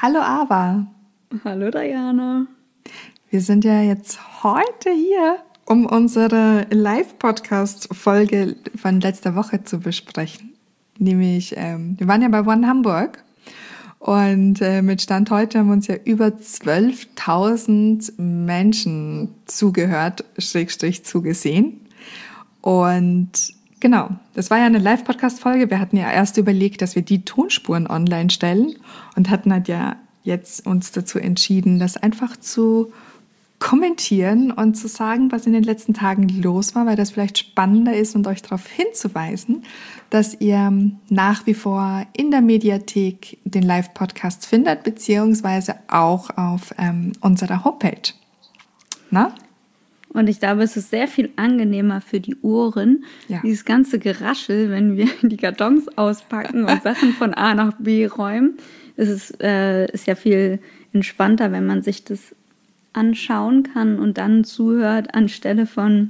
Hallo Ava. Hallo Diana. Wir sind ja jetzt heute hier, um unsere Live-Podcast-Folge von letzter Woche zu besprechen. Nämlich, wir waren ja bei One Hamburg und mit Stand heute haben uns ja über 12.000 Menschen zugehört, / zugesehen. Und genau, das war ja eine Live-Podcast-Folge. Wir hatten ja erst überlegt, dass wir die Tonspuren online stellen und hatten halt ja jetzt uns dazu entschieden, das einfach zu kommentieren und zu sagen, was in den letzten Tagen los war, weil das vielleicht spannender ist und euch darauf hinzuweisen, dass ihr nach wie vor in der Mediathek den Live-Podcast findet, beziehungsweise auch auf unserer Homepage. Na? Und ich glaube, es ist sehr viel angenehmer für die Ohren, dieses ganze Geraschel, wenn wir die Kartons auspacken und Sachen von A nach B räumen. Es ist ja viel entspannter, wenn man sich das anschauen kann und dann zuhört, anstelle von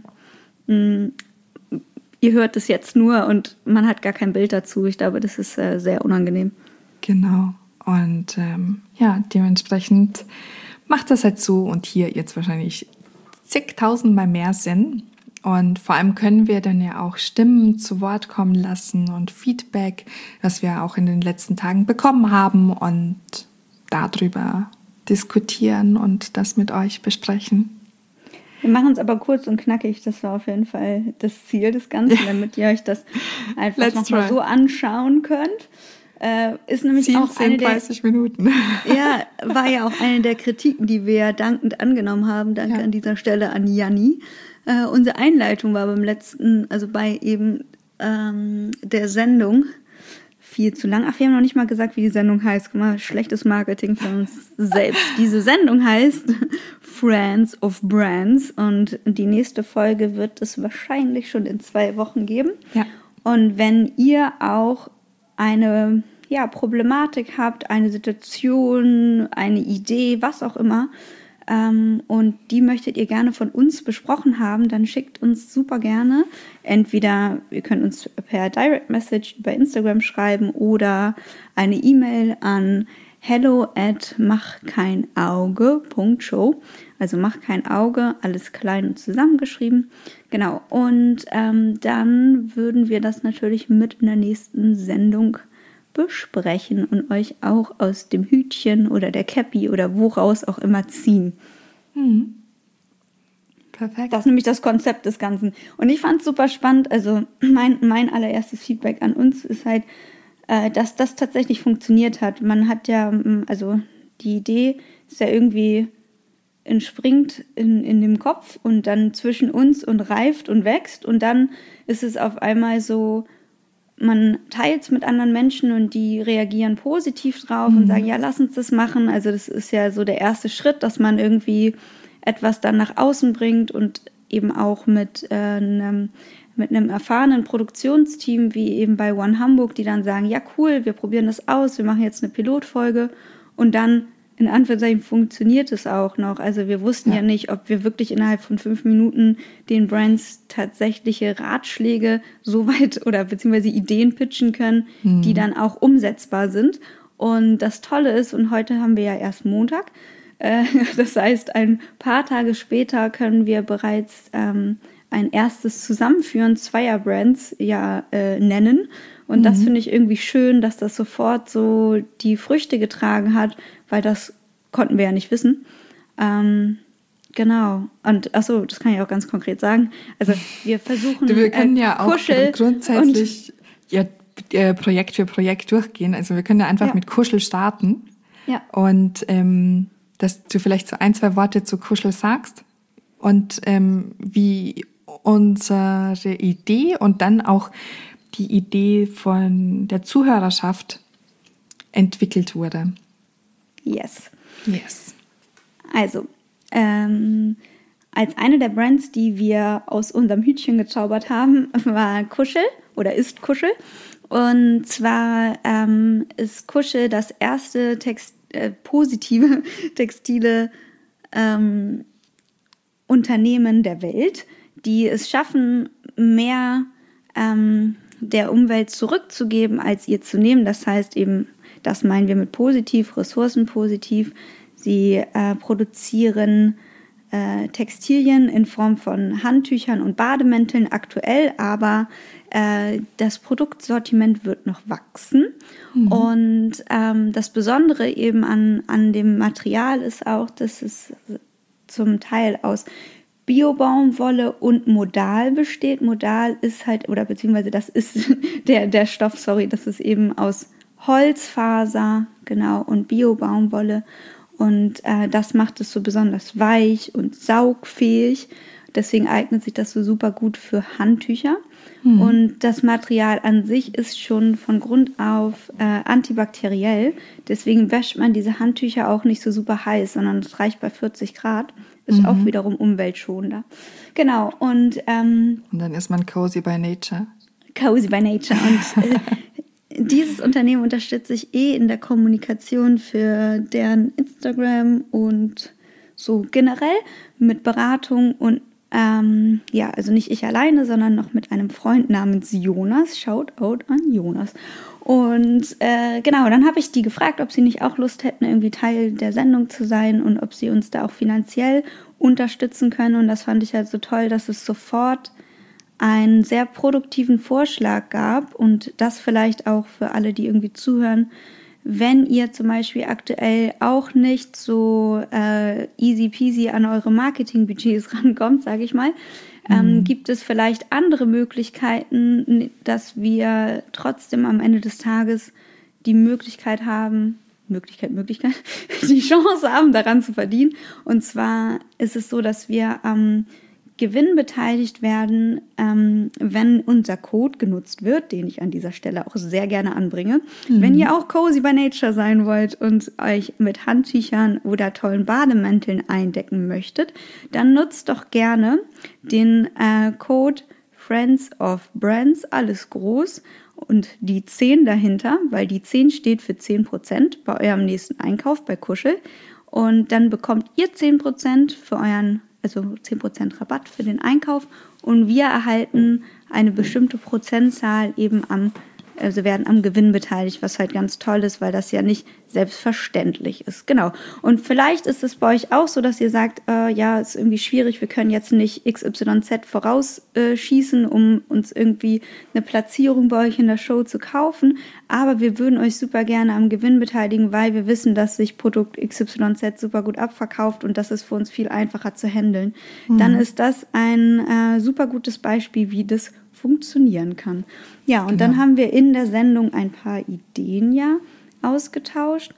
ihr hört es jetzt nur und man hat gar kein Bild dazu. Ich glaube, das ist sehr unangenehm. Genau. Und dementsprechend macht das halt so und hier jetzt wahrscheinlich zigtausendmal mehr Sinn. Und vor allem können wir dann ja auch Stimmen zu Wort kommen lassen und Feedback, was wir auch in den letzten Tagen bekommen haben und darüber diskutieren und das mit euch besprechen. Wir machen es aber kurz und knackig, das war auf jeden Fall das Ziel des Ganzen, damit ihr euch das einfach nochmal so anschauen könnt. Ist nämlich Ziel auch eine 30 Minuten. Ja, war ja auch eine der Kritiken, die wir dankend angenommen haben. Danke an dieser Stelle an Janni. Unsere Einleitung war beim letzten, also bei eben der Sendung viel zu lang. Ach, wir haben noch nicht mal gesagt, wie die Sendung heißt. Guck mal, schlechtes Marketing von uns selbst. Diese Sendung heißt Friends of Brands und die nächste Folge wird es wahrscheinlich schon in 2 Wochen geben. Ja. Und wenn ihr auch eine Problematik habt, eine Situation, eine Idee, was auch immer, und die möchtet ihr gerne von uns besprochen haben, dann schickt uns super gerne. Entweder ihr könnt uns per Direct Message über Instagram schreiben oder eine E-Mail an hello@machkeinauge.show. Also mach kein Auge, alles klein und zusammengeschrieben. Genau, und dann würden wir das natürlich mit in der nächsten Sendung besprechen und euch auch aus dem Hütchen oder der Cappy oder woraus auch immer ziehen. Perfekt. Das ist nämlich das Konzept des Ganzen. Und ich fand es super spannend. Also mein allererstes Feedback an uns ist halt, dass das tatsächlich funktioniert hat. Man hat ja, also die Idee ist ja irgendwie entspringt in dem Kopf und dann zwischen uns und reift und wächst. Und dann ist es auf einmal so, man teilt es mit anderen Menschen und die reagieren positiv drauf und sagen, ja, lass uns das machen. Also das ist ja so der erste Schritt, dass man irgendwie etwas dann nach außen bringt und eben auch mit einem erfahrenen Produktionsteam, wie eben bei One Hamburg, die dann sagen, ja cool, wir probieren das aus, wir machen jetzt eine Pilotfolge und dann in Anführungszeichen funktioniert es auch noch. Also wir wussten ja nicht, ob wir wirklich innerhalb von 5 Minuten den Brands tatsächliche Ratschläge so weit oder beziehungsweise Ideen pitchen können, die dann auch umsetzbar sind. Und das Tolle ist, und heute haben wir ja erst Montag, das heißt, ein paar Tage später können wir bereits ein erstes Zusammenführen zweier Brands nennen. Und das finde ich irgendwie schön, dass das sofort so die Früchte getragen hat, weil das konnten wir ja nicht wissen. Genau. Und achso, das kann ich auch ganz konkret sagen. Also wir versuchen Wir können ja auch Kuschel grundsätzlich Projekt für Projekt durchgehen. Also wir können ja einfach mit Kuschel starten. Ja. Und dass du vielleicht so 1, 2 Worte zu Kuschel sagst und wie unsere Idee und dann auch die Idee von der Zuhörerschaft entwickelt wurde. Yes. Also, als eine der Brands, die wir aus unserem Hütchen gezaubert haben, war Kuschel oder ist Kuschel. Und zwar ist Kuschel das erste positive textile Unternehmen der Welt, die es schaffen, mehr der Umwelt zurückzugeben, als ihr zu nehmen. Das heißt eben Das meinen wir mit positiv, ressourcenpositiv. Sie produzieren Textilien in Form von Handtüchern und Bademänteln aktuell, aber das Produktsortiment wird noch wachsen. Und das Besondere eben an dem Material ist auch, dass es zum Teil aus Bio-Baumwolle und Modal besteht. Modal ist halt, oder beziehungsweise das ist der Stoff, das ist eben aus Holzfaser, genau, und Bio-Baumwolle. Und das macht es so besonders weich und saugfähig. Deswegen eignet sich das so super gut für Handtücher. Und das Material an sich ist schon von Grund auf antibakteriell. Deswegen wäscht man diese Handtücher auch nicht so super heiß, sondern es reicht bei 40 Grad. Ist auch wiederum umweltschonender. Genau. Und dann ist man cozy by nature. Cozy by nature. Und dieses Unternehmen unterstütze ich in der Kommunikation für deren Instagram und so generell mit Beratung und also nicht ich alleine, sondern noch mit einem Freund namens Jonas. Shoutout an Jonas. Und genau, dann habe ich die gefragt, ob sie nicht auch Lust hätten, irgendwie Teil der Sendung zu sein und ob sie uns da auch finanziell unterstützen können. Und das fand ich halt so toll, dass es sofort einen sehr produktiven Vorschlag gab und das vielleicht auch für alle, die irgendwie zuhören. Wenn ihr zum Beispiel aktuell auch nicht so easy peasy an eure Marketingbudgets rankommt, sage ich mal, gibt es vielleicht andere Möglichkeiten, dass wir trotzdem am Ende des Tages die Möglichkeit haben, die Chance haben, daran zu verdienen. Und zwar ist es so, dass wir am Gewinn beteiligt werden, wenn unser Code genutzt wird, den ich an dieser Stelle auch sehr gerne anbringe. Wenn ihr auch cozy by nature sein wollt und euch mit Handtüchern oder tollen Bademänteln eindecken möchtet, dann nutzt doch gerne den Code Friends of Brands, alles groß und die 10 dahinter, weil die 10 steht für 10% bei eurem nächsten Einkauf bei Kuschel. Und dann bekommt ihr 10% für euren, also 10% Rabatt für den Einkauf und wir erhalten eine bestimmte Prozentzahl eben werden am Gewinn beteiligt, was halt ganz toll ist, weil das ja nicht selbstverständlich ist. Genau. Und vielleicht ist es bei euch auch so, dass ihr sagt, ist irgendwie schwierig, wir können jetzt nicht XYZ vorausschießen, um uns irgendwie eine Platzierung bei euch in der Show zu kaufen, aber wir würden euch super gerne am Gewinn beteiligen, weil wir wissen, dass sich Produkt XYZ super gut abverkauft und das ist für uns viel einfacher zu handeln. Dann ist das ein super gutes Beispiel, wie das funktionieren kann. Ja, und dann haben wir in der Sendung ein paar Ideen ausgetauscht,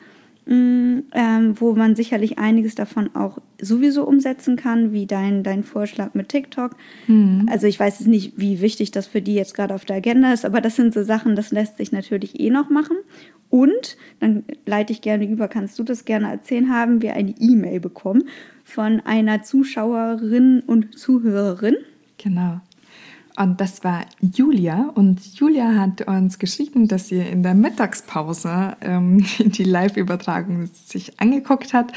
wo man sicherlich einiges davon auch sowieso umsetzen kann, wie dein Vorschlag mit TikTok. Also ich weiß jetzt nicht, wie wichtig das für die jetzt gerade auf der Agenda ist, aber das sind so Sachen, das lässt sich natürlich noch machen. Und, dann leite ich gerne über, kannst du das gerne erzählen, haben wir eine E-Mail bekommen von einer Zuschauerin und Zuhörerin. Genau. Und das war Julia. Und Julia hat uns geschrieben, dass sie in der Mittagspause die Live-Übertragung sich angeguckt hat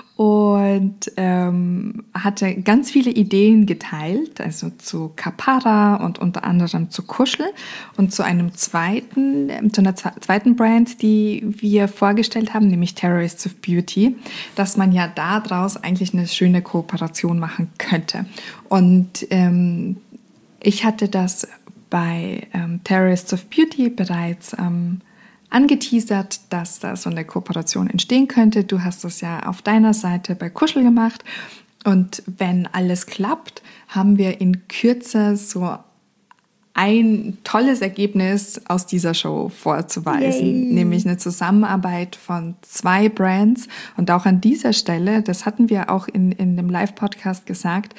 und hatte ganz viele Ideen geteilt, also zu Kapara und unter anderem zu Kuschel und zu einer zweiten Brand, die wir vorgestellt haben, nämlich Terrorists of Beauty, dass man ja daraus eigentlich eine schöne Kooperation machen könnte. Und ich hatte das bei Terrorists of Beauty bereits angeteasert, dass da so eine Kooperation entstehen könnte. Du hast das ja auf deiner Seite bei Kuschel gemacht. Und wenn alles klappt, haben wir in Kürze so ein tolles Ergebnis aus dieser Show vorzuweisen, nämlich eine Zusammenarbeit von 2 Brands. Und auch an dieser Stelle, das hatten wir auch in dem Live-Podcast gesagt,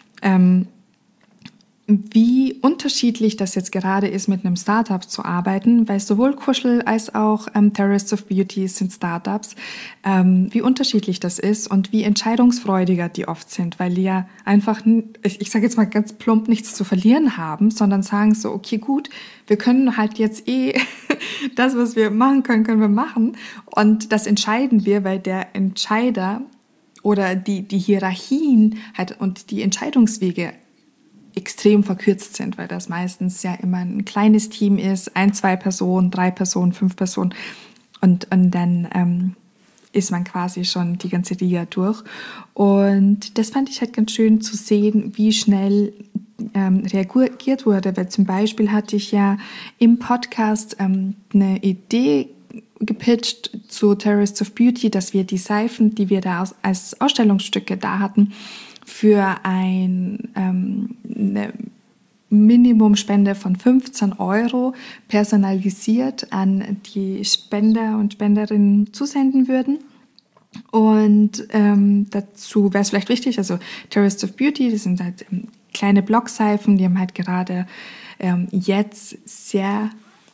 wie unterschiedlich das jetzt gerade ist, mit einem Startup zu arbeiten, weil sowohl Kuschel als auch Terrorists of Beauty sind Startups, wie unterschiedlich das ist und wie entscheidungsfreudiger die oft sind, weil die ja einfach, ich sage jetzt mal ganz plump, nichts zu verlieren haben, sondern sagen so, okay, gut, wir können halt jetzt das, was wir machen können wir machen und das entscheiden wir, weil der Entscheider oder die Hierarchien halt und die Entscheidungswege extrem verkürzt sind, weil das meistens ja immer ein kleines Team ist, 1, 2 Personen, 3 Personen, 5 Personen. Und dann ist man quasi schon die ganze Liga durch. Und das fand ich halt ganz schön zu sehen, wie schnell reagiert wurde. Weil zum Beispiel hatte ich ja im Podcast eine Idee gepitcht zu Terrorists of Beauty, dass wir die Seifen, die wir da als Ausstellungsstücke da hatten, für eine Minimumspende von 15 € personalisiert an die Spender und Spenderinnen zusenden würden. Und dazu wäre es vielleicht wichtig, also Terrorists of Beauty, das sind halt kleine Blockseifen, die haben halt gerade jetzt sehr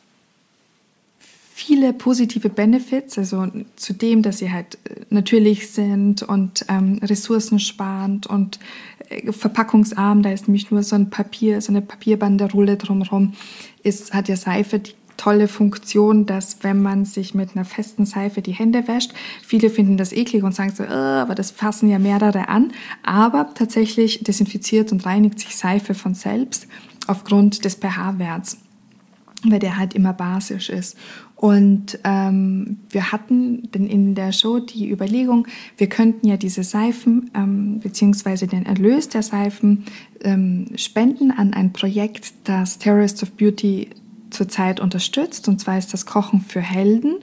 viele positive Benefits, also zudem, dass sie halt natürlich sind und ressourcensparend und verpackungsarm, da ist nämlich nur so eine Papierbanderole drumherum, hat ja Seife die tolle Funktion, dass wenn man sich mit einer festen Seife die Hände wäscht, viele finden das eklig und sagen so, aber das fassen ja mehrere an, aber tatsächlich desinfiziert und reinigt sich Seife von selbst aufgrund des pH-Werts, weil der halt immer basisch ist. Und wir hatten dann in der Show die Überlegung, wir könnten ja diese Seifen beziehungsweise den Erlös der Seifen spenden an ein Projekt, das Terrorists of Beauty zurzeit unterstützt. Und zwar ist das Kochen für Helden.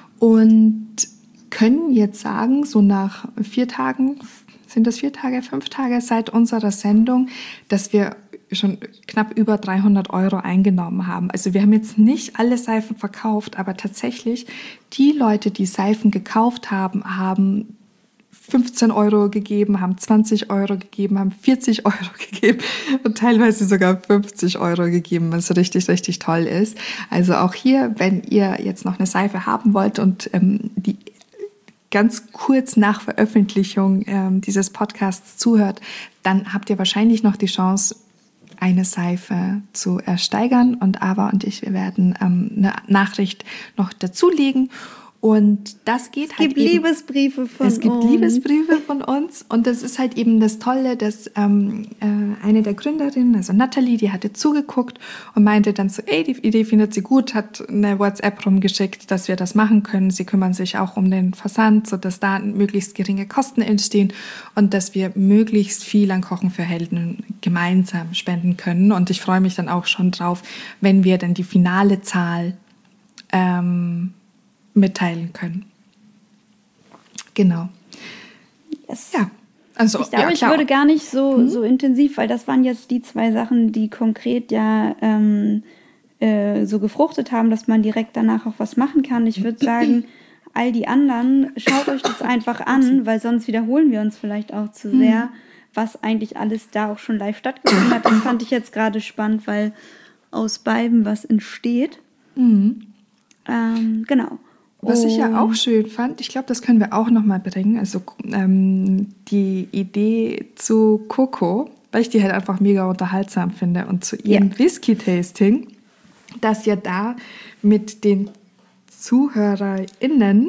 Und können jetzt sagen, so nach 4 Tagen, sind das 4 Tage, 5 Tage seit unserer Sendung, dass wir schon knapp über 300 € eingenommen haben. Also wir haben jetzt nicht alle Seifen verkauft, aber tatsächlich die Leute, die Seifen gekauft haben, haben 15 € gegeben, haben 20 € gegeben, haben 40 € gegeben und teilweise sogar 50 € gegeben, was richtig, richtig toll ist. Also auch hier, wenn ihr jetzt noch eine Seife haben wollt und die ganz kurz nach Veröffentlichung dieses Podcasts zuhört, dann habt ihr wahrscheinlich noch die Chance, eine Seife zu ersteigern. Und Ava und ich, wir werden eine Nachricht noch dazulegen. Und das geht halt eben. Es gibt Liebesbriefe von uns. Und das ist halt eben das Tolle, dass eine der Gründerinnen, also Natalie, die hatte zugeguckt und meinte dann so, ey, die Idee findet sie gut, hat eine WhatsApp rumgeschickt, dass wir das machen können. Sie kümmern sich auch um den Versand, sodass da möglichst geringe Kosten entstehen und dass wir möglichst viel an Kochen für Helden gemeinsam spenden können. Und ich freue mich dann auch schon drauf, wenn wir dann die finale Zahl mitteilen können. Genau. Yes. Ja. Also, ich glaube, ich würde gar nicht so intensiv, weil das waren jetzt die 2 Sachen, die konkret ja so gefruchtet haben, dass man direkt danach auch was machen kann. Ich würde sagen, all die anderen, schaut euch das einfach an, weil sonst wiederholen wir uns vielleicht auch zu sehr, was eigentlich alles da auch schon live stattgefunden hat. Das fand ich jetzt gerade spannend, weil aus beidem was entsteht. Genau. Was ich ja auch schön fand, ich glaube, das können wir auch nochmal bringen, also die Idee zu Coco, weil ich die halt einfach mega unterhaltsam finde und zu ihrem Whisky-Tasting, dass ja da mit den ZuhörerInnen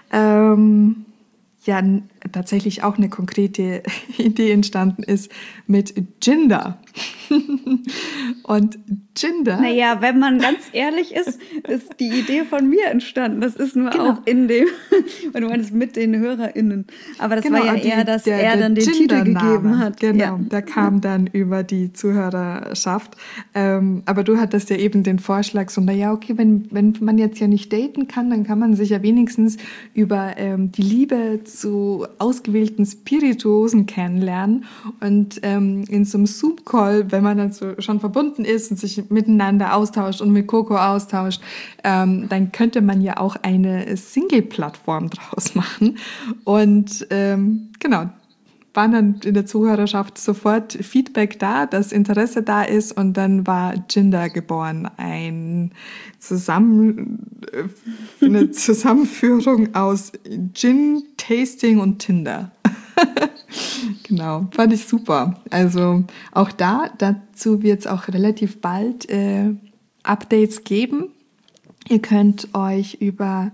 ja tatsächlich auch eine konkrete Idee entstanden ist mit Ginger. Und Ginger... Naja, wenn man ganz ehrlich ist die Idee von mir entstanden. Das ist nur auch in dem, wenn du meinst, mit den HörerInnen. Aber das war ja eher, dass er dann den Titel gegeben hat. Genau, der kam dann über die Zuhörerschaft. Aber du hattest ja eben den Vorschlag, so, naja, okay, wenn man jetzt ja nicht daten kann, dann kann man sich ja wenigstens über die Liebe zu ausgewählten Spirituosen kennenlernen. Und in so einem Zoom-Call, wenn man dann so schon verbunden ist und sich miteinander austauscht und mit Coco austauscht, dann könnte man ja auch eine Single-Plattform draus machen. Und genau, waren dann in der Zuhörerschaft sofort Feedback da, dass Interesse da ist, und dann war Ginger geboren, eine Zusammenführung aus Gin, Tasting und Tinder. Genau, fand ich super. Also auch dazu wird es auch relativ bald Updates geben. Ihr könnt euch über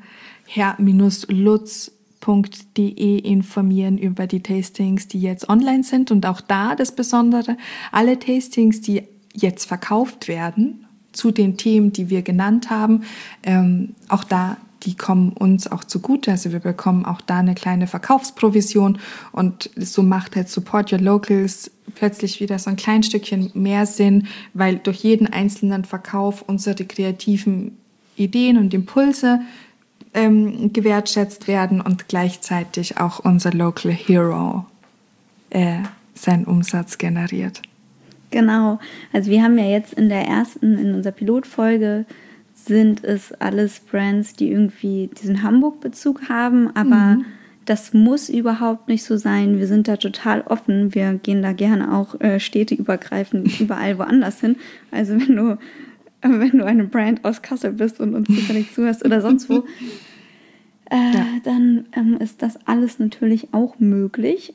herr-lutz.de informieren über die Tastings, die jetzt online sind. Und auch da das Besondere, alle Tastings, die jetzt verkauft werden, zu den Themen, die wir genannt haben, auch da die kommen uns auch zugute. Also wir bekommen auch da eine kleine Verkaufsprovision und so macht halt Support Your Locals plötzlich wieder so ein klein Stückchen mehr Sinn, weil durch jeden einzelnen Verkauf unsere kreativen Ideen und Impulse gewertschätzt werden und gleichzeitig auch unser Local Hero seinen Umsatz generiert. Genau, also wir haben ja jetzt in unserer Pilotfolge sind es alles Brands, die irgendwie diesen Hamburg-Bezug haben, aber das muss überhaupt nicht so sein. Wir sind da total offen, wir gehen da gerne auch städteübergreifend überall woanders hin. Also wenn du eine Brand aus Kassel bist und uns zufällig zuhörst oder sonst wo, dann ist das alles natürlich auch möglich.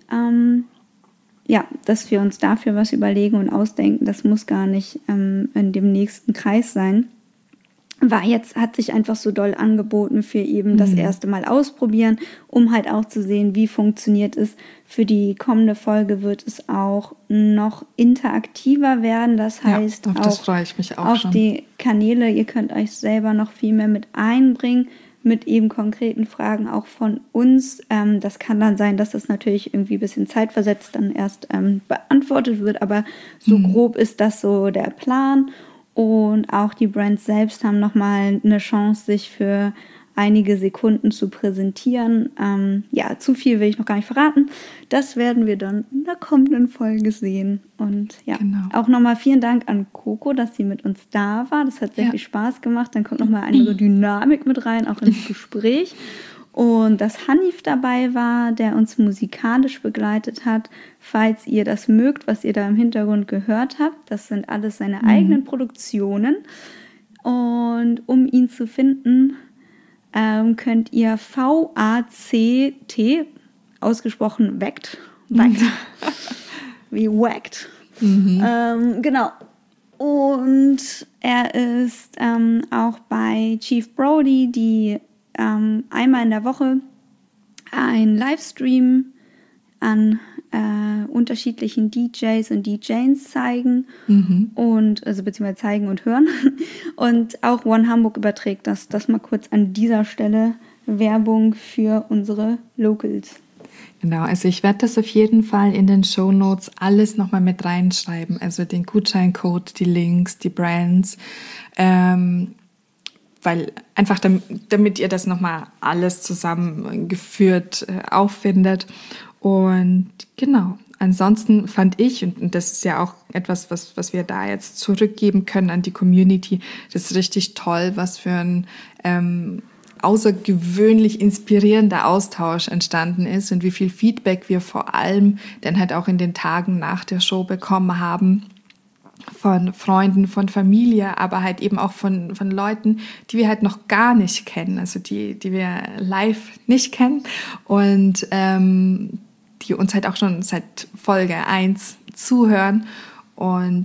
Dass wir uns dafür was überlegen und ausdenken, das muss gar nicht in dem nächsten Kreis sein. Hat sich einfach so doll angeboten für eben das erste Mal ausprobieren, um halt auch zu sehen, wie funktioniert es. Für die kommende Folge wird es auch noch interaktiver werden. Das heißt, auf das freue ich mich auch schon. Die Kanäle, ihr könnt euch selber noch viel mehr mit einbringen, mit eben konkreten Fragen auch von uns. Das kann dann sein, dass das natürlich irgendwie ein bisschen zeitversetzt dann erst beantwortet wird, aber so grob ist das so der Plan. Und auch die Brands selbst haben nochmal eine Chance, sich für einige Sekunden zu präsentieren. Zu viel will ich noch gar nicht verraten. Das werden wir dann in der kommenden Folge sehen. Und Auch nochmal vielen Dank an Coco, dass sie mit uns da war. Das hat sehr viel Spaß gemacht. Dann kommt nochmal eine Dynamik mit rein, auch ins Gespräch. Und dass Hanif dabei war, der uns musikalisch begleitet hat. Falls ihr das mögt, was ihr da im Hintergrund gehört habt, das sind alles seine eigenen Produktionen. Und um ihn zu finden, könnt ihr VACT, ausgesprochen Wacked, wie Wacked. Genau. Und er ist auch bei Chief Brody, die einmal in der Woche ein Livestream an unterschiedlichen DJs und DJs zeigen und beziehungsweise zeigen und hören. Und auch One Hamburg überträgt das mal kurz an dieser Stelle Werbung für unsere Locals. Genau, also ich werde das auf jeden Fall in den Shownotes alles nochmal mit reinschreiben. Also den Gutscheincode, die Links, die Brands, weil einfach damit ihr das nochmal alles zusammengeführt auffindet. Und genau, ansonsten fand ich, und das ist ja auch etwas, was wir da jetzt zurückgeben können an die Community, das ist richtig toll, was für ein außergewöhnlich inspirierender Austausch entstanden ist und wie viel Feedback wir vor allem dann halt auch in den Tagen nach der Show bekommen haben. Von Freunden, von Familie, aber halt eben auch von Leuten, die wir halt noch gar nicht kennen, also die wir live nicht kennen und die uns halt auch schon seit Folge 1 zuhören und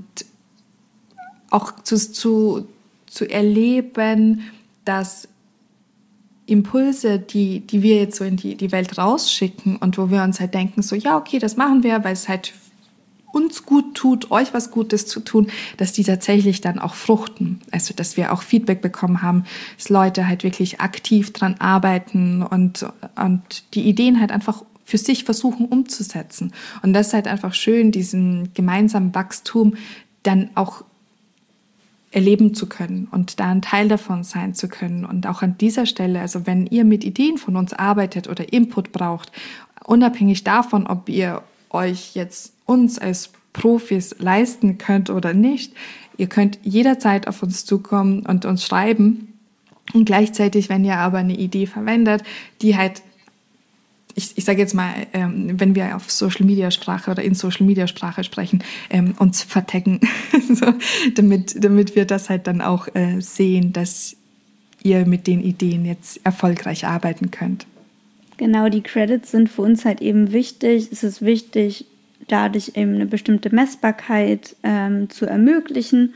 auch zu erleben, dass Impulse, die wir jetzt so in die Welt rausschicken und wo wir uns halt denken, so ja, okay, das machen wir, weil es halt uns gut tut, euch was Gutes zu tun, dass die tatsächlich dann auch fruchten. Also, dass wir auch Feedback bekommen haben, dass Leute halt wirklich aktiv dran arbeiten und die Ideen halt einfach für sich versuchen umzusetzen. Und das ist halt einfach schön, diesen gemeinsamen Wachstum dann auch erleben zu können und da ein Teil davon sein zu können. Und auch an dieser Stelle, also wenn ihr mit Ideen von uns arbeitet oder Input braucht, unabhängig davon, ob ihr euch jetzt uns als Profis leisten könnt oder nicht, ihr könnt jederzeit auf uns zukommen und uns schreiben. Und gleichzeitig, wenn ihr aber eine Idee verwendet, die halt, ich sage jetzt mal, wenn wir auf Social-Media-Sprache oder in Social-Media-Sprache sprechen, uns vertaggen, so, damit wir das halt dann auch sehen, dass ihr mit den Ideen jetzt erfolgreich arbeiten könnt. Genau, die Credits sind für uns halt eben wichtig. Es ist wichtig, dadurch eben eine bestimmte Messbarkeit zu ermöglichen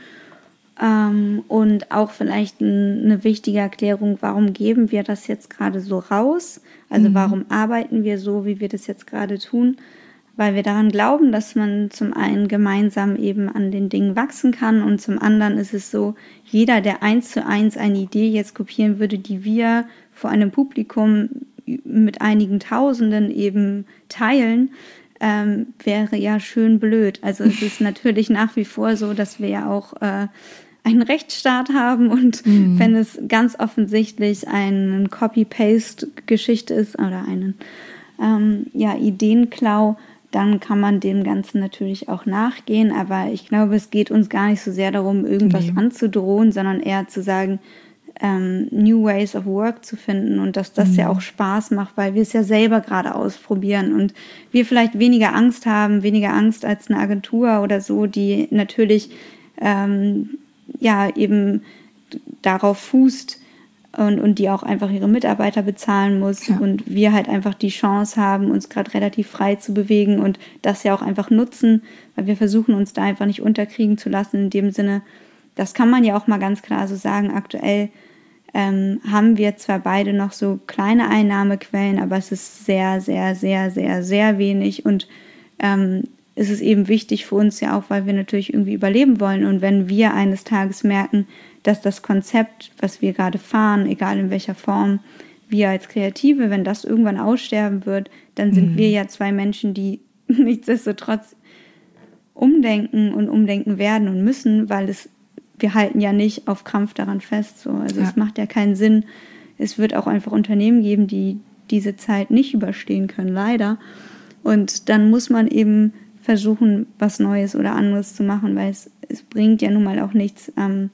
und auch vielleicht eine wichtige Erklärung, warum geben wir das jetzt gerade so raus? Also warum arbeiten wir so, wie wir das jetzt gerade tun? Weil wir daran glauben, dass man zum einen gemeinsam eben an den Dingen wachsen kann und zum anderen ist es so, jeder, der 1:1 eine Idee jetzt kopieren würde, die wir vor einem Publikum mit einigen Tausenden eben teilen, wäre ja schön blöd. Also es ist natürlich nach wie vor so, dass wir ja auch einen Rechtsstaat haben und wenn es ganz offensichtlich eine Copy-Paste-Geschichte ist oder einen Ideenklau, dann kann man dem Ganzen natürlich auch nachgehen. Aber ich glaube, es geht uns gar nicht so sehr darum, irgendwas anzudrohen, sondern eher zu sagen, New Ways of Work zu finden und dass das ja auch Spaß macht, weil wir es ja selber gerade ausprobieren und wir vielleicht weniger Angst haben, weniger Angst als eine Agentur oder so, die natürlich eben darauf fußt und die auch einfach ihre Mitarbeiter bezahlen muss und wir halt einfach die Chance haben, uns gerade relativ frei zu bewegen und das ja auch einfach nutzen, weil wir versuchen, uns da einfach nicht unterkriegen zu lassen, in dem Sinne, das kann man ja auch mal ganz klar so sagen, aktuell haben wir zwar beide noch so kleine Einnahmequellen, aber es ist sehr, sehr, sehr, sehr, sehr wenig und es ist eben wichtig für uns ja auch, weil wir natürlich irgendwie überleben wollen und wenn wir eines Tages merken, dass das Konzept, was wir gerade fahren, egal in welcher Form, wir als Kreative, wenn das irgendwann aussterben wird, dann sind wir ja zwei Menschen, die nichtsdestotrotz umdenken werden und müssen, weil wir halten ja nicht auf Krampf daran fest. So. Also es macht ja keinen Sinn. Es wird auch einfach Unternehmen geben, die diese Zeit nicht überstehen können, leider. Und dann muss man eben versuchen, was Neues oder anderes zu machen, weil es bringt ja nun mal auch nichts,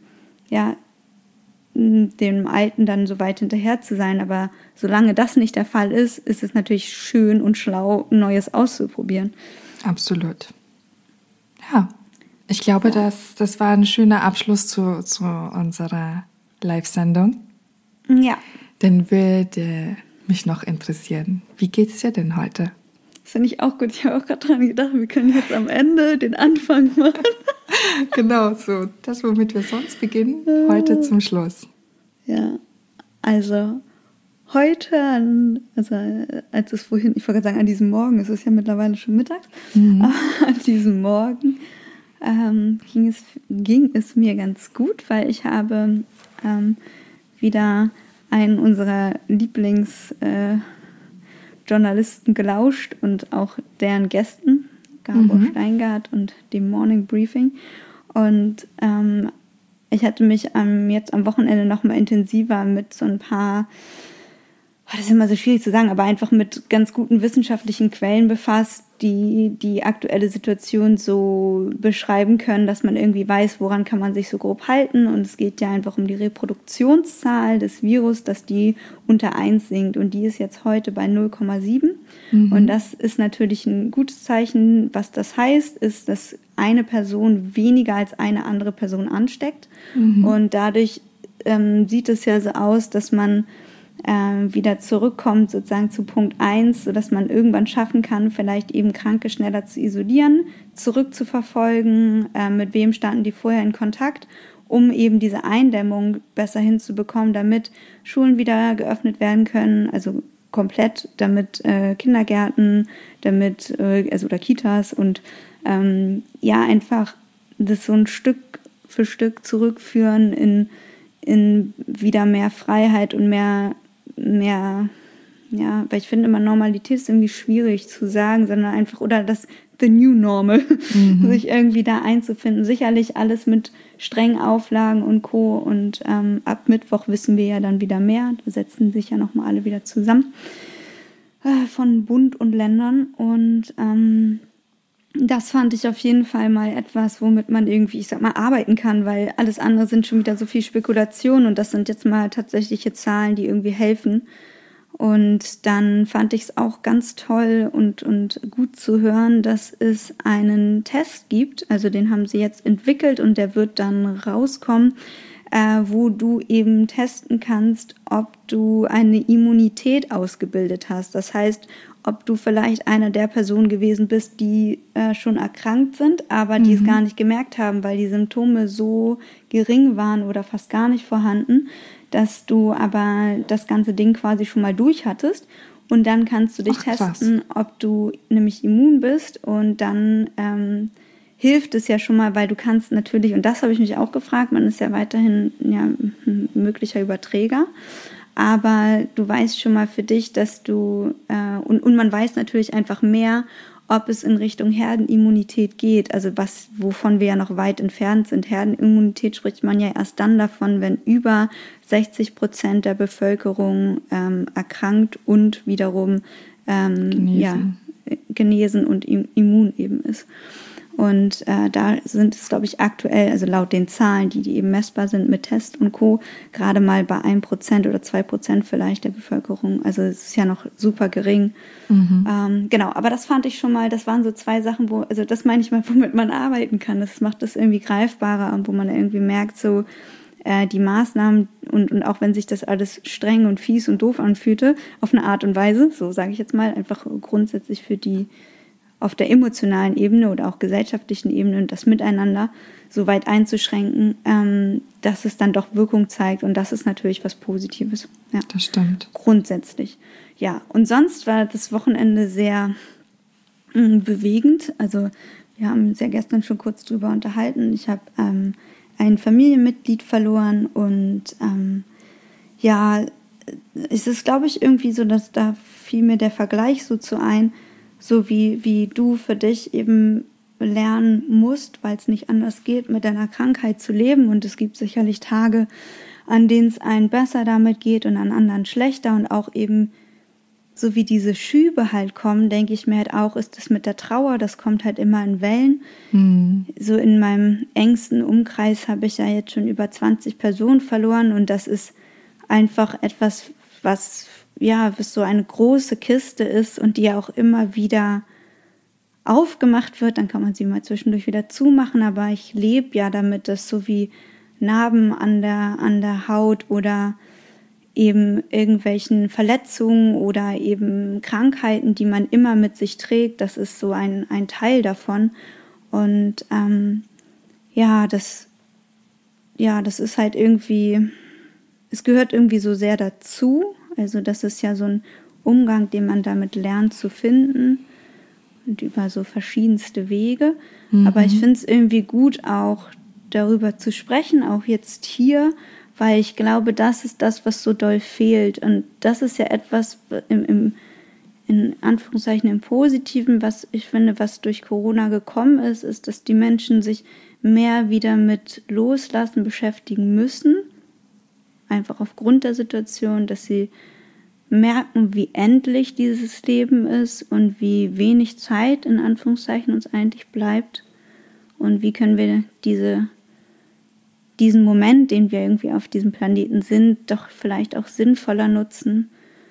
dem Alten dann so weit hinterher zu sein. Aber solange das nicht der Fall ist, ist es natürlich schön und schlau, Neues auszuprobieren. Absolut. Ja, ich glaube, das war ein schöner Abschluss zu unserer Live-Sendung. Ja. Dann würde mich noch interessieren, wie geht es dir denn heute? Das finde ich auch gut. Ich habe auch gerade dran gedacht, wir können jetzt am Ende den Anfang machen. Genau, so das, womit wir sonst beginnen, heute zum Schluss. Ja, also heute, als es vorhin, ich wollte sagen, an diesem Morgen, es ist ja mittlerweile schon mittags, aber an diesem Morgen ging es mir ganz gut, weil ich habe wieder einen unserer Lieblingsjournalisten gelauscht und auch deren Gästen, Gabor Steingart und dem Morning Briefing. Und ich hatte mich jetzt am Wochenende noch mal intensiver mit so ein paar, das ist immer so schwierig zu sagen, aber einfach mit ganz guten wissenschaftlichen Quellen befasst, die aktuelle Situation so beschreiben können, dass man irgendwie weiß, woran kann man sich so grob halten. Und es geht ja einfach um die Reproduktionszahl des Virus, dass die unter 1 sinkt. Und die ist jetzt heute bei 0,7. Und das ist natürlich ein gutes Zeichen. Was das heißt, ist, dass eine Person weniger als eine andere Person ansteckt. Und dadurch sieht es ja so aus, dass man wieder zurückkommt sozusagen zu Punkt 1, sodass man irgendwann schaffen kann, vielleicht eben Kranke schneller zu isolieren, zurückzuverfolgen, mit wem standen die vorher in Kontakt, um eben diese Eindämmung besser hinzubekommen, damit Schulen wieder geöffnet werden können, also komplett, damit Kindergärten, oder Kitas und einfach das so ein Stück für Stück zurückführen in wieder mehr Freiheit und mehr, weil ich finde immer, Normalität ist irgendwie schwierig zu sagen, sondern einfach, oder das the new normal, sich irgendwie da einzufinden. Sicherlich alles mit strengen Auflagen und Co. Und ab Mittwoch wissen wir ja dann wieder mehr. Da setzen sich ja nochmal alle wieder zusammen von Bund und Ländern. Und das fand ich auf jeden Fall mal etwas, womit man irgendwie, ich sag mal, arbeiten kann, weil alles andere sind schon wieder so viel Spekulation und das sind jetzt mal tatsächliche Zahlen, die irgendwie helfen. Und dann fand ich es auch ganz toll und gut zu hören, dass es einen Test gibt, also den haben sie jetzt entwickelt und der wird dann rauskommen, wo du eben testen kannst, ob du eine Immunität ausgebildet hast. Das heißt, ob du vielleicht einer der Personen gewesen bist, die schon erkrankt sind, aber die es gar nicht gemerkt haben, weil die Symptome so gering waren oder fast gar nicht vorhanden, dass du aber das ganze Ding quasi schon mal durch hattest. Und dann kannst du dich testen, ob du nämlich immun bist. Und dann hilft es ja schon mal, weil du kannst natürlich, und das habe ich mich auch gefragt, man ist ja weiterhin ein möglicher Überträger, Aber du weißt schon mal für dich, dass du, und man weiß natürlich einfach mehr, ob es in Richtung Herdenimmunität geht, also wovon wir ja noch weit entfernt sind. Herdenimmunität spricht man ja erst dann davon, wenn über 60% der Bevölkerung erkrankt und wiederum genesen und immun eben ist. Und da sind es, glaube ich, aktuell, also laut den Zahlen, die eben messbar sind mit Test und Co., gerade mal bei 1% oder 2% vielleicht der Bevölkerung. Also es ist ja noch super gering. Genau, aber das fand ich schon mal, das waren so 2 Sachen, also das meine ich mal, womit man arbeiten kann. Das macht das irgendwie greifbarer und wo man irgendwie merkt, so die Maßnahmen und auch wenn sich das alles streng und fies und doof anfühlte, auf eine Art und Weise, so sage ich jetzt mal, einfach grundsätzlich für die auf der emotionalen Ebene oder auch gesellschaftlichen Ebene und das Miteinander so weit einzuschränken, dass es dann doch Wirkung zeigt. Und das ist natürlich was Positives. Ja. Das stimmt. Grundsätzlich. Ja, und sonst war das Wochenende sehr bewegend. Also wir haben uns ja gestern schon kurz drüber unterhalten. Ich habe ein Familienmitglied verloren und es ist, glaube ich, irgendwie so, dass da fiel mir der Vergleich so zu ein, so wie du für dich eben lernen musst, weil es nicht anders geht, mit deiner Krankheit zu leben. Und es gibt sicherlich Tage, an denen es einem besser damit geht und an anderen schlechter. Und auch eben, so wie diese Schübe halt kommen, denke ich mir halt auch, ist das mit der Trauer, das kommt halt immer in Wellen. So in meinem engsten Umkreis habe ich ja jetzt schon über 20 Personen verloren. Und das ist einfach etwas, was so eine große Kiste ist und die ja auch immer wieder aufgemacht wird, dann kann man sie mal zwischendurch wieder zumachen, aber ich lebe ja damit, dass so wie Narben an der Haut oder eben irgendwelchen Verletzungen oder eben Krankheiten, die man immer mit sich trägt, das ist so ein Teil davon und das ist halt irgendwie, es gehört irgendwie so sehr dazu. Also das ist ja so ein Umgang, den man damit lernt zu finden und über so verschiedenste Wege. Aber ich finde es irgendwie gut, auch darüber zu sprechen, auch jetzt hier, weil ich glaube, das ist das, was so doll fehlt. Und das ist ja etwas in Anführungszeichen im Positiven, was ich finde, was durch Corona gekommen ist, dass die Menschen sich mehr wieder mit Loslassen beschäftigen müssen. Einfach aufgrund der Situation, dass sie merken, wie endlich dieses Leben ist und wie wenig Zeit in Anführungszeichen uns eigentlich bleibt und wie können wir diesen Moment, den wir irgendwie auf diesem Planeten sind, doch vielleicht auch sinnvoller nutzen.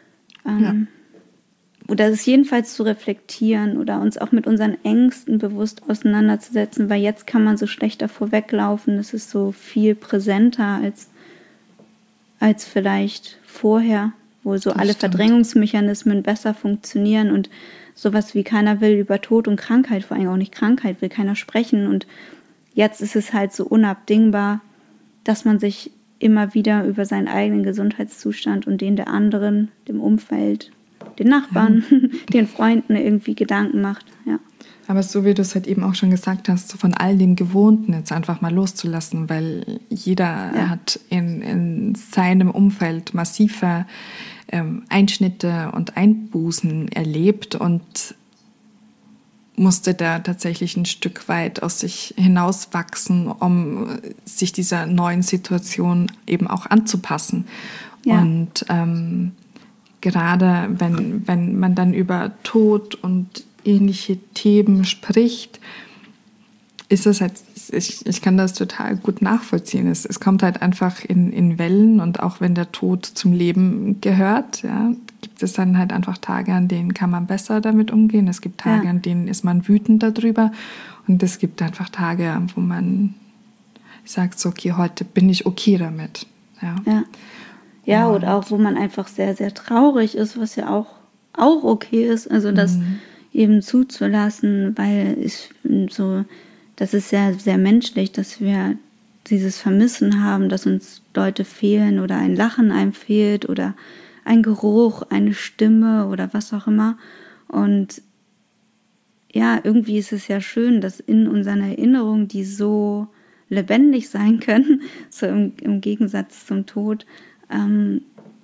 Oder es jedenfalls zu reflektieren oder uns auch mit unseren Ängsten bewusst auseinanderzusetzen, weil jetzt kann man so schlecht davor weglaufen, es ist so viel präsenter als vielleicht vorher, wo so alle Verdrängungsmechanismen besser funktionieren und sowas wie keiner will über Tod und Krankheit, vor allem auch nicht Krankheit, will keiner sprechen und jetzt ist es halt so unabdingbar, dass man sich immer wieder über seinen eigenen Gesundheitszustand und den der anderen, dem Umfeld, den Nachbarn, den Freunden irgendwie Gedanken macht, ja. Aber so wie du es halt eben auch schon gesagt hast, von all dem Gewohnten jetzt einfach mal loszulassen, weil jeder hat in seinem Umfeld massive Einschnitte und Einbußen erlebt und musste da tatsächlich ein Stück weit aus sich hinauswachsen, um sich dieser neuen Situation eben auch anzupassen. Ja. Und gerade wenn man dann über Tod und ähnliche Themen spricht, ist es halt, ich kann das total gut nachvollziehen. Es kommt halt einfach in Wellen und auch wenn der Tod zum Leben gehört, ja, gibt es dann halt einfach Tage, an denen kann man besser damit umgehen. Es gibt Tage, an denen ist man wütend darüber und es gibt einfach Tage, wo man sagt, so, okay, heute bin ich okay damit. Ja, oder auch, wo man einfach sehr, sehr traurig ist, was ja auch okay ist. Also das eben zuzulassen, weil das ist sehr, sehr menschlich, dass wir dieses Vermissen haben, dass uns Leute fehlen oder ein Lachen einem fehlt oder ein Geruch, eine Stimme oder was auch immer. Und ja, irgendwie ist es ja schön, dass in unseren Erinnerungen, die so lebendig sein können, so im Gegensatz zum Tod,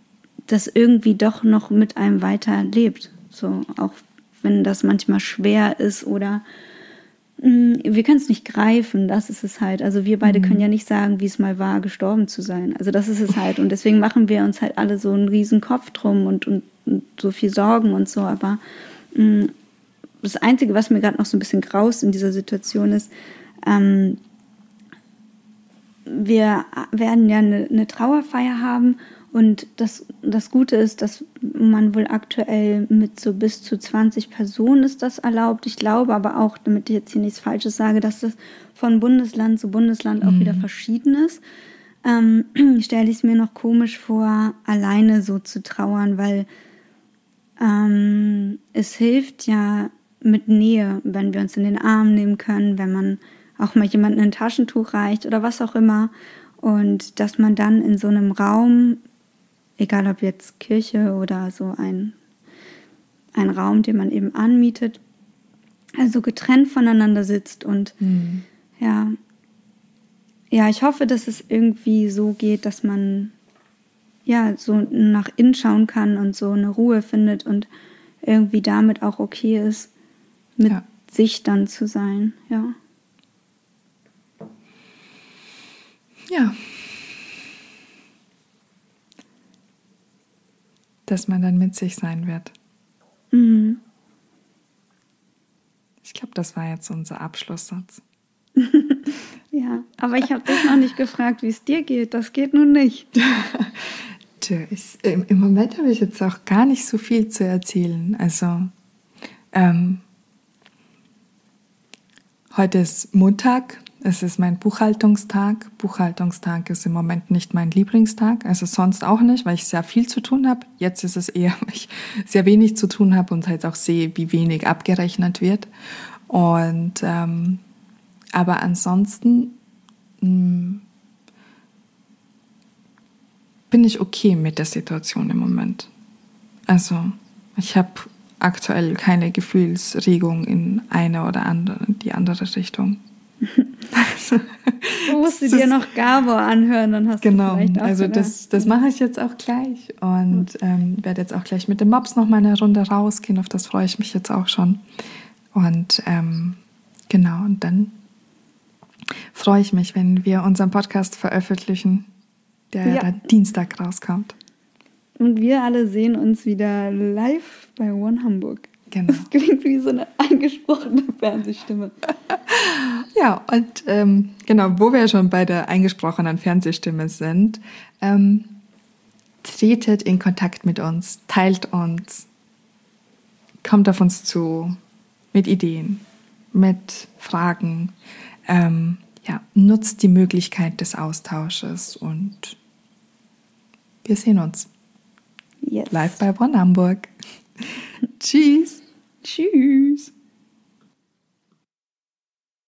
das irgendwie doch noch mit einem weiterlebt. So, auch wenn das manchmal schwer ist oder wir können es nicht greifen, das ist es halt. Also wir beide können ja nicht sagen, wie es mal war, gestorben zu sein. Also das ist es halt. Und deswegen machen wir uns halt alle so einen riesen Kopf drum und so viel Sorgen und so. Aber das Einzige, was mir gerade noch so ein bisschen graust in dieser Situation ist, wir werden ja eine Trauerfeier haben und das Gute ist, dass man wohl aktuell mit so bis zu 20 Personen ist das erlaubt. Ich glaube aber auch, damit ich jetzt hier nichts Falsches sage, dass das von Bundesland zu Bundesland auch wieder verschieden ist. Stelle ich es mir noch komisch vor, alleine so zu trauern, weil es hilft ja mit Nähe, wenn wir uns in den Arm nehmen können, wenn man auch mal jemandem ein Taschentuch reicht oder was auch immer. Und dass man dann in so einem Raum, egal ob jetzt Kirche oder so ein Raum, den man eben anmietet, also getrennt voneinander sitzt. Und ja, ich hoffe, dass es irgendwie so geht, dass man ja so nach innen schauen kann und so eine Ruhe findet und irgendwie damit auch okay ist, mit sich dann zu sein, ja. Ja. Dass man dann mit sich sein wird. Ich glaube, das war jetzt unser Abschlusssatz. Ja, aber ich habe dich noch nicht gefragt, wie es dir geht. Das geht nun nicht. Im Moment habe ich jetzt auch gar nicht so viel zu erzählen. Also, heute ist Montag. Es ist mein Buchhaltungstag. Buchhaltungstag ist im Moment nicht mein Lieblingstag, also sonst auch nicht, weil ich sehr viel zu tun habe. Jetzt ist es eher, weil ich sehr wenig zu tun habe und halt auch sehe, wie wenig abgerechnet wird. Und aber ansonsten bin ich okay mit der Situation im Moment. Also ich habe aktuell keine Gefühlsregung in eine oder die andere Richtung. Du musst dir noch Gabor anhören, dann hast du vielleicht auch also das mache ich jetzt auch gleich und werde jetzt auch gleich mit dem Mops noch mal eine Runde rausgehen, auf das freue ich mich jetzt auch schon. Und genau, und dann freue ich mich, wenn wir unseren Podcast veröffentlichen, der dann Dienstag rauskommt. Und wir alle sehen uns wieder live bei One Hamburg. Genau. Das klingt wie so eine eingesprochene Fernsehstimme. Ja, und genau, wo wir schon bei der eingesprochenen Fernsehstimme sind, tretet in Kontakt mit uns, teilt uns, kommt auf uns zu mit Ideen, mit Fragen, nutzt die Möglichkeit des Austausches und wir sehen uns. Yes. Live bei One Hamburg. Tschüss. Tschüss.